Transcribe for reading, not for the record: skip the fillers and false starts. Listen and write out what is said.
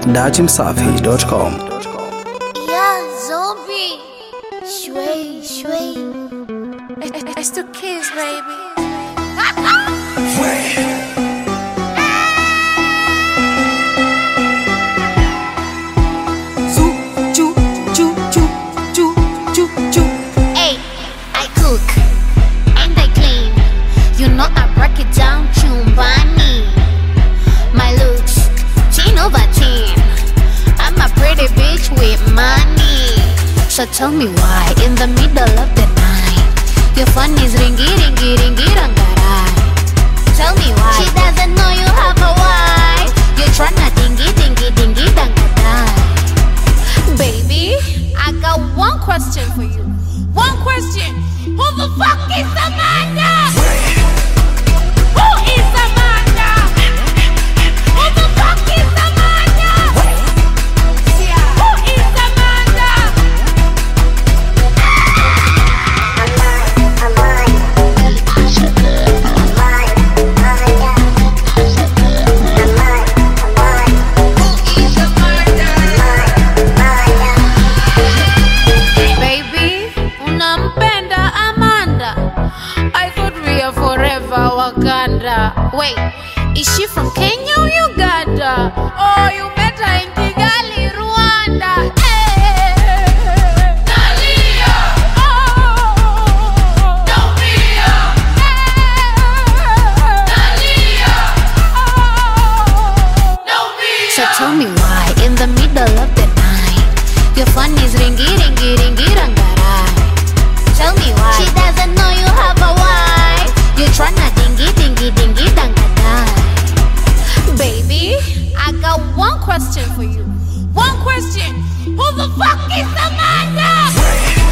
dachimsafi.com. Yeah, zombie. Shui. It's the kids, baby. Hey, I cook and I clean. You know I break it down, chumbani. My looks, 10 over 10. I'm a pretty bitch with money. So tell me why in the middle of the night your phone is ringy rangarai. Tell me why she doesn't know you have a wife. You're tryna dingy dangadai. Baby, I got one question for you. One question. Who the fuck is Amanda? Who is Amanda? Who the fuck is Amanda? Who is Amanda? Baby, unampenda Amanda? I thought we are forever Wakanda. Wait, is she from Kenya or Uganda? Oh, you met her in Kigali, Rwanda. Hey. Nalia. Oh. Nalia. Nalia. Oh. Nalia. So tell me why in the middle of the night your phone is ringy rangarai. Tell me why she doesn't know you have a wife. You're tryna dingy dangadai. Baby, I got one question for you. One question. Who the fuck is Amanda?